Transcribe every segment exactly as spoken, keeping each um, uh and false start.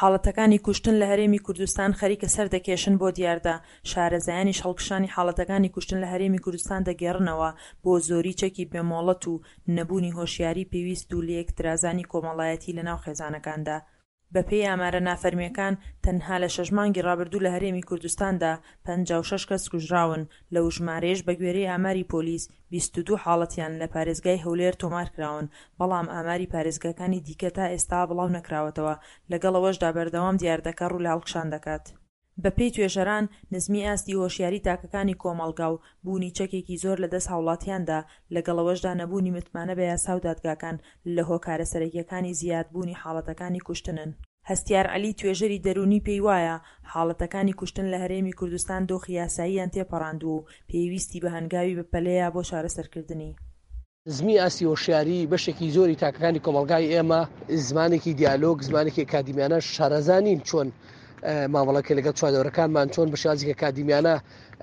حاڵەتەکانی کوشتن لە هەرێمی کوردستان خەریکە سەردەکێشن بۆ دیاردا. شارەزایانی هەڵکشانی حاڵەتەکانی کوشتن لە هەرێمی کوردستان دەگێڕنەوە بۆ زۆری چەکی بێمۆڵەت و نەبوونی هۆشیاری پێویست و لە یەکترازانی کۆمەڵایەتی لەناو خێزانەکاندا. بەپێی ئامارە نافەرمیەکان تەنها لە شەش مانگی ڕابردوو لە هەرێمی کوردستاندا پەنجا و شەش کەس کوژراون. لەو ژمارەیەش بە گوێرەی ئاماری پۆلیس بیست و دوو حاڵەتیان لە پارێزگای هەولێر تۆمار کراون، بەڵام ئاماری پارێزگاکانی دیکە تا ئێستا بڵاو نەکراوەتەوە، لەگەڵەوەشدا بەردەوام دیاردەکە ڕوو لە هەڵکشان دەکات. بەپێی توێژەران نزمی ئاستی هۆشیاری تاکەکانی کۆمەڵگا و بوونی چەکێکی زۆر لەدەست هاوڵاتیاندا، لەگەڵەوەشدا نەبوونی متمانە بە یاسا و دادگاکان لە هۆکارە سەرەکیەکانی زیادبوونی حاڵەتەکانی کوشتنن. هەستیار عەلی توێژەری دەرونی پێی وایە حاڵەتەکانی کوشتن لە هەرێمی کوردستان دۆخی یاساییان تێپەڕاندووە و پێویستی بە هەنگاوی بەپەلەیە بۆ چارەسەرکردنی. زمی ئاسی هۆشیاری بەشێکی زۆری تاکەکانی کۆمەلگای ئێمە زمانێکی دیالۆگ، زمانێکی ئەکادیمیانە شارەزانین چۆن مامەڵەکە لەگەڵ چوادەوەرەکانمان چۆن بە شێوازێکی ئەکادیمیانە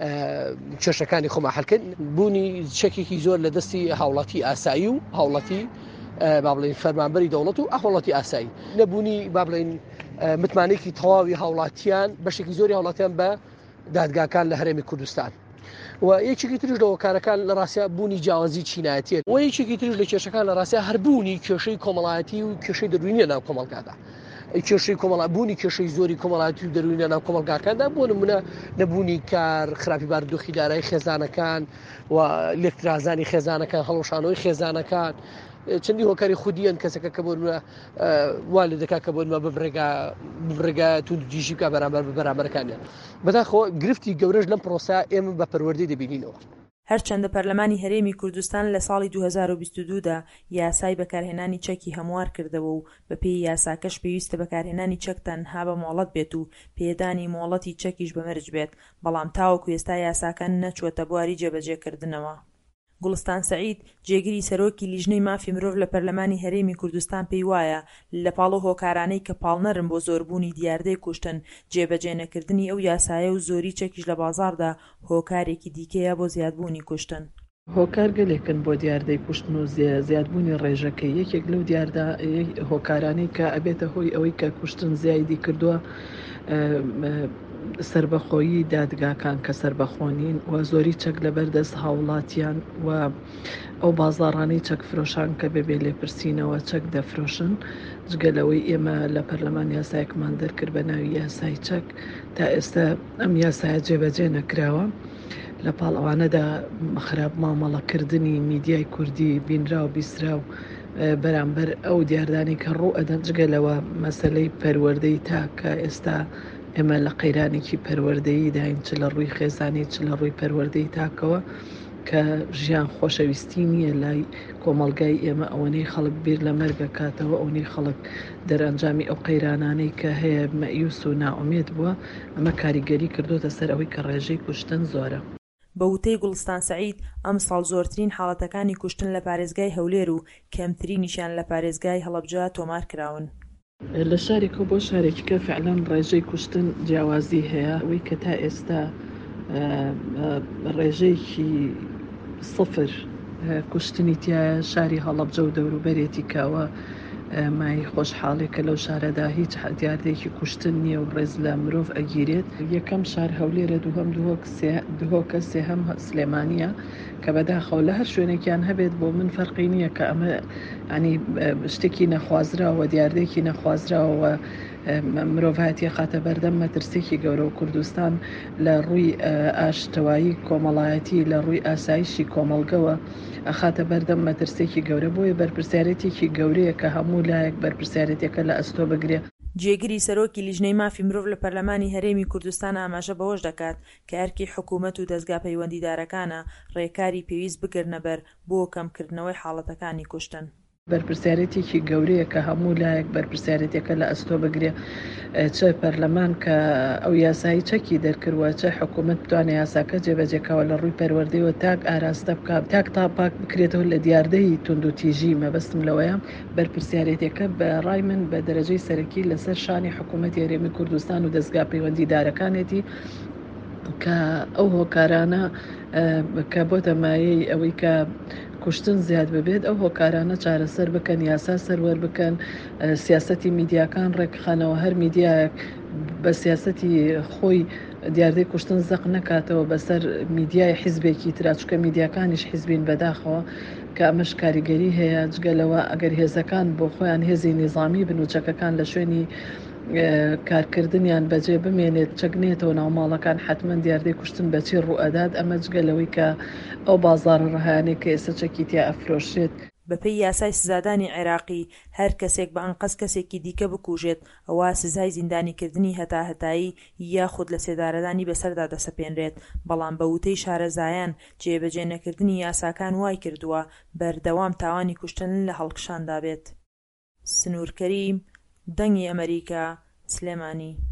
کێشەکانی خۆمان حەلکردن. بوونی چەکێکی زۆر لە دەستی هاوڵاتی ئاسایی و هاوڵاتی با بڵێن فەرمانبەری دەوڵەت و هاوڵاتی ئاسایی، نەبوونی با بڵێن متمانەیەکی تەواوی هاوڵاتیان بەشێکی زۆری هاوڵاتیان بە دادگاکان لە هەرێمی کوردستان. و یەکێکی تریش لە هۆکارەکان لە ڕاستیە بوونی جیاوازی چینایەتیە، و یەکێکی تریش لە کێشەکان لە ڕاستیە هەربوونی کێشەی کۆمەڵایەتی و کێشەی دەروونیە ناو کۆمەڵگادا. کێشەی کۆمەڵبوونی کێشەی زۆری کۆمەڵایەتی و دەروونیە ناو کۆمەڵگاکاندا بۆ نمونە نەبوونی کار، خراپی بارودۆخی دارایی خێزانەکان و لێکترازانی خێزانەکان، هەڵەشانەوەی خێزانەکان، چەندی هۆکاری خودیان کەسەکە کە بۆ وا لێ دەکات کە بۆ بڕێگا توندجیژی بکات بەرامبەر بە بەرامبەرەکانیان. بەداخەوە گرفتی گەورەش لەم پرۆسە ئێمە بە پەروەردەی دەبینینەوە. هەرچەندە پەرلەمانی هەرێمی کوردستان لە ساڵی دوو هەزار و بیست و دوو دا یاسای بەکارهێنانی چەکی هەموار کردەوە و بەپێی یاساکەش پێویستە بەکارهێنانی چەک تەنها بە مۆڵەت بێت و پێدانی مۆڵەتی چەکیش بەمەرج بێت، بەڵام تاوەکو ئێستا یاساکان نەچووەتە بواری جێبەجێکردنەوە. گوڵستان سەعید جێگیری سەرۆکی لیژنەی مافی مرۆڤ لە پەرلەمانی هەرێمی کوردستان پێی وایە لە پاڵۆ هۆکارانەی کە پاڵنەرن بۆ زۆربوونی دیاردەی کوشتن، جێبەجێ نەکردنی ئەو یاسایە و زۆری چەکیش لە بازاڕدا هۆکارێکی دیکەیە بۆ زیادبوونی کوشتن. هۆکار گەلێکن بۆ دیاردەی کوشتن و زیادبوونی ڕێژەکەی. یەکێک لەو دیاردا هۆکارانەی کە ئەبێتە هۆی ئەوەی کە کوشتن زیادی کردووە سربەخۆیی دادگاکان کە سربەخۆنین و زۆری چەک لەبەردەست هاوڵاتیان و ئەو بازاڕانەی چەک فرۆشان کە بەبێ لێپرسینەوە چەک دەفرۆشن. جگەلەوەی ئێمە لە پەرلەمان یاسایەکمان دەرکرد بە ناوی یاسای چەک، تا ئێستا ئەم یاسایە جێبەجێ نەکراوە. لە پاڵ ئەوانەدا خراپ مامەڵەکردنی میدیای کوردی بینرا و بیسترا و بەرامبەر ئەو دیاردانی کە ڕوو ئەدەن. جگەلەوە مەسەلەی پەروەردەی تا کە ئێستا ئێمە لە قەیرانێکی پەروەردەیی داین، چ لە ڕووی خێزانی چ لە ڕووی پەروەردەی تاکەوە، کە ژیان خۆشەویستی نییە لای کۆمەڵگای ئێمە ئەوەنەی خەڵک بیر لە مەرگە کاتەوە، ئەوەی خەڵک دەرەنجامی ئەو قەیرانانەی کە هەیە مەیوس و ناومێت بووە. ئەمە کاریگەری کردوتە سەر ئەوەی کە ڕێژەی کوشتن زۆرە. بە وتەی گوڵستان سەعید ئەم ساڵ زۆرترین حاڵەتەکانی کوشتن لە پارێزگای هەولێر و کەمترینیشیان لە پارێزگای هەڵەبجە تۆمار کراون. لە شارێکە بۆ شارێکەکە فعلەن ڕێژەی کوشتن جیاوازی هەیە، ئەوەی کە تا ئێستا ڕێژەیەکی سفر کوشتنی تایە شاری هەڵەبجە و دەوروبەرێتی کاوە مای خۆشحاڵێکە لەو شارەدا هیچ دیاردەیەکی کوشتن نییە و ڕێز لە مرۆڤ ئەگیرێت. یەکەم شار هەولێرە، دووهەم دهۆکە، سێهەم سلێمانیە کە بەداخەوە لە هەر شوێنێکیان هەبێت بۆ من فەرقی نییە کە ئەمە ینی شتێکی نەخوازراوە، دیاردەیەکی نەخوازراوە مرۆڤایەتی خاتە بەردەم مەترسێکی گەورە و کوردستان لە ڕووی ئاشتەوایی کۆمەڵایەتی لە ڕووی ئاسایشی کۆمەڵگەوە ئەخاتە بەردەم مەترسێکی گەورە. بۆیە بەرپرسیارەتێکی گەورەیە کە هەموو لایەک بەرپرسیارەتێکە لە ئەستۆ بگرێ. جێگیری سەرۆکی لیژنەی مافی مرۆڤ لە پەرلەمانی هەرێمی کوردستان ئاماژە بەوەش دەکات کە ئەرکی حکوومەت و دەستگا پەیوەندیدارەکانە ڕێکاری پێویست بگرنە بەر بۆ کەمکردنەوەی حاڵەتەکانی کوشتن. بەرپرسیارەتێکی گەورەیە کە هەموو لایەک بەرپرسیارەتێکە لە ئەستۆ بگرێ، چه پەرلەمان کە ئەو یاسایی چەکی دەرکردووە، چه حکوومەت بتوانێت یاساکە جێبەجێکەوە لە ڕووی پەروەردەیەوە تاک ئاراستە بکات، تاک تاپاک بکرێتەوە لە دیاردەی تونند و تیژی. مەبەستم لەوەیە بەرپرسیارەتێکە بە ڕای من بە دەرەجەی سەرەکی لەسەر شانی حکوومەتی هەرێمی کوردستان و دەستگا پەیوەندیدارەکانێتی کە ئەو هۆکارانە کە بۆتە مایەی ئەوەی کە کوشتن زیاد ببێت ئەو هۆکارانە چارەسەر بکەن، یاسا سەروەر بکەن، سیاسەتی میدیاکان ڕێکخانەوە، هەر میدیایەک بە سیاسەتی خۆی دیاردەی کوشتن زەق نکاتەوە بەسەر میدیای حیزبێکی ترا، چکە میدیاکانیش حیزبین بەداخەوە کە ئەمەش کاریگەری هەیە. جگەلەوە ئەگەر هێزەکان بۆ خۆیان هێزی نیزامی بن و چەکەکان لە شوێنی کارکردنیان بەجێ بمێنێت، چەکنێتەوە ناوماڵەکان حتمما دیاردەی کوشتن بەچی ڕوئەدات. ئەمە جگەلەوەی کە ئەو بازاڕە ڕەهانەیە کە ئێستا چەکی تیا ئەفرۆشێت. بەپێی یاسای سزادانی عێراقی هەر کەسێک بە ئەنقەس کەسێکی دیکە بکوژێت ئەوە سزای زیندانیکردنی هەتا هەتایی یاخود لە سێدارەدانی بەسەردا دەسەپێنرێت. بەڵام بە وتەی شارەزایان جێبەجێ نەکردنی یاساکان وای کردووە بەردەوام تاوانی کوشتن لە هەڵکشاندا بێت. سنوور کەریم، دەنگی ئەمریکا، سلێمانی.